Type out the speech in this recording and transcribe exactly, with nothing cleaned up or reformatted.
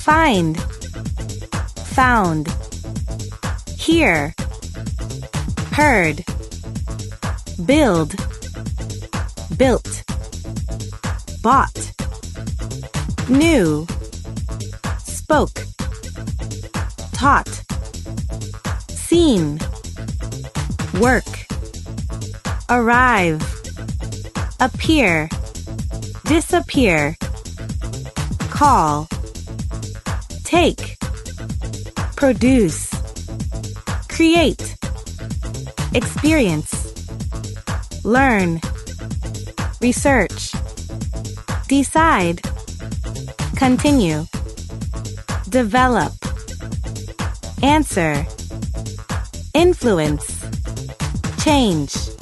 find, found, hear, heard, build, built, bought, knew, spoke, taught, seen, work, arrive, appear, disappear, call, take, produce, create, experience, learn, research, decide, continue, develop, answer, influence, change.